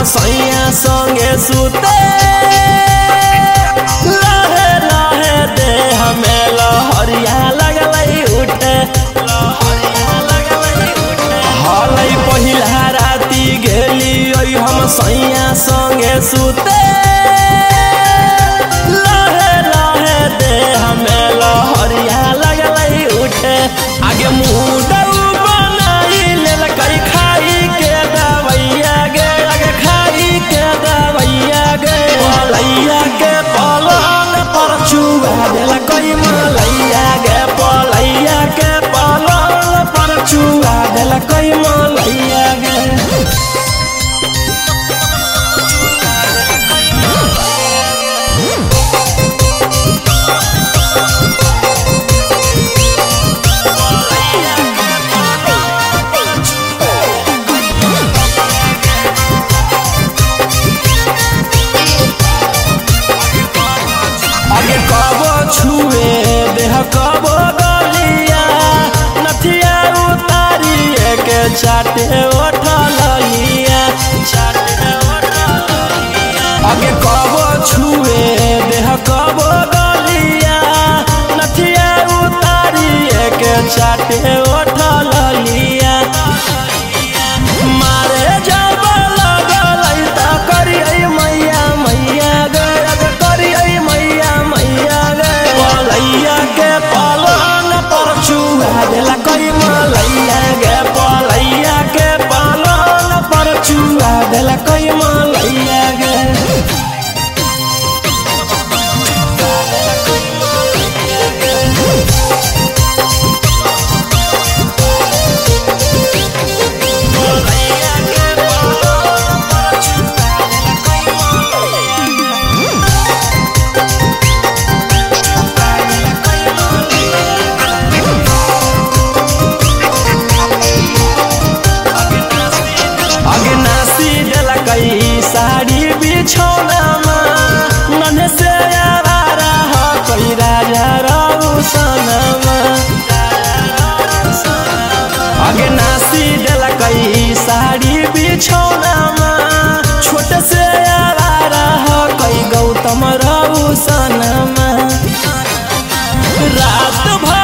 सैया संगे सुते लहे लहे दे हमें लहरिया लगलई उठे हलै पहिला राती गेली हम सैया संगे सुते लहे लहे दे हमें लहरिया लगलई उठे आगे मुँह बनाई लेल कई खाई के दवैया गे आगे खाई के दवैया गे पलैया के पलंग पर चुआ देल कई मलैया गे पलैया के पलंग पर चुआ देल कई मलैया गे आगे कबो छुए देह कबो गलिया नथिया उतारिए के चाटे उठलिया आगे कबो छुए देह कबो गलिया नथिया उतारिए के चाटे उठलिया मारे जब लगलै त करियै मैया मैया गे करियै मैया मैया गे पलैया के पलंग पर चुआ देल कई मलैया गे पलैया के पलंग पर चुआ देल कई मलैया गे साड़ी बिछौना नन्हे से आवारा हो कोई राजा रौसनमा आगे नासी देल कई साड़ी बिछौना छोटे से आवारा हो कोई गौतम रौसनमा रात भर